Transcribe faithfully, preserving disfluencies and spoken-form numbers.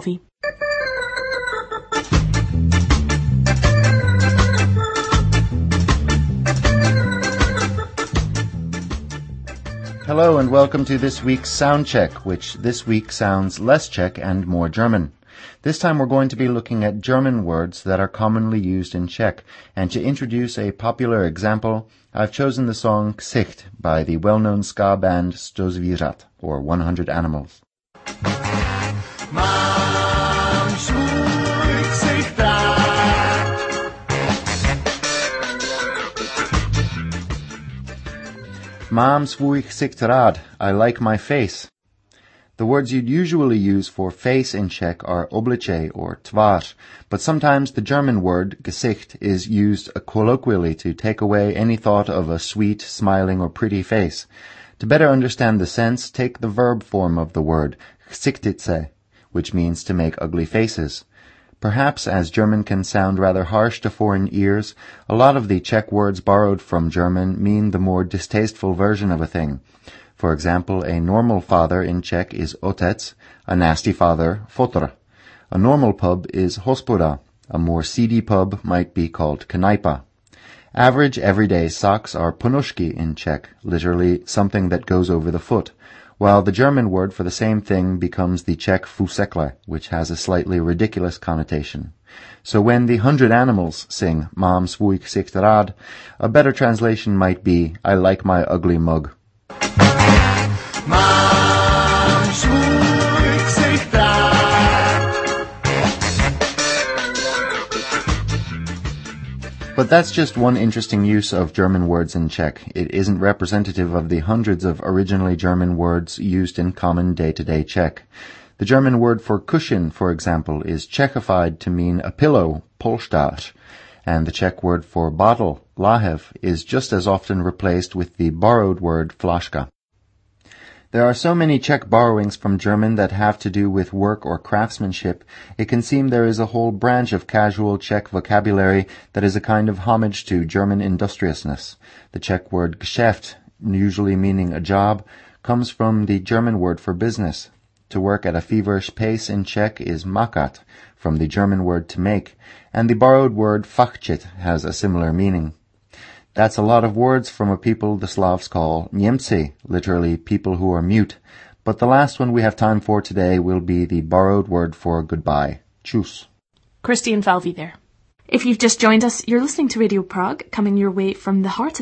Falvey. Hello and welcome to this week's Sound Check, which this week sounds less Czech and more German. This time we're going to be looking at German words that are commonly used in Czech, and to introduce a popular example, I've chosen the song Gesicht by the well-known ska band sto zvířat, or one hundred Animals. Mám svůj ksicht rád. Mám svůj ksicht rád. I like my face. The words you'd usually use for face in Czech are obličej or tvář, but sometimes the German word Gesicht is used colloquially to take away any thought of a sweet, smiling, or pretty face. To better understand the sense, take the verb form of the word, gesichtet se, which means to make ugly faces. Perhaps, as German can sound rather harsh to foreign ears, a lot of the Czech words borrowed from German mean the more distasteful version of a thing. For example, a normal father in Czech is otec, a nasty father, fotr. A normal pub is hospoda. A more seedy pub might be called knajpa. Average everyday socks are ponožky in Czech, literally something that goes over the foot, while the German word for the same thing becomes the Czech fusekle, which has a slightly ridiculous connotation. So when the hundred animals sing Mám svůj ksicht rád, a better translation might be I like my ugly mug. Mám svůj ksicht rád. But that's just one interesting use of German words in Czech. It isn't representative of the hundreds of originally German words used in common day-to-day Czech. The German word for cushion, for example, is Czechified to mean a pillow, polštář, and the Czech word for bottle, lahev, is just as often replaced with the borrowed word flaška. There are so many Czech borrowings from German that have to do with work or craftsmanship, it can seem there is a whole branch of casual Czech vocabulary that is a kind of homage to German industriousness. The Czech word Geschäft, usually meaning a job, comes from the German word for business. To work at a feverish pace in Czech is makat, from the German word to make, and the borrowed word fachčit has a similar meaning. That's a lot of words from a people the Slavs call Němci, literally people who are mute, but the last one we have time for today will be the borrowed word for goodbye. Tschüss. Christian Falvey there. If you've just joined us, you're listening to Radio Prague, coming your way from the heart of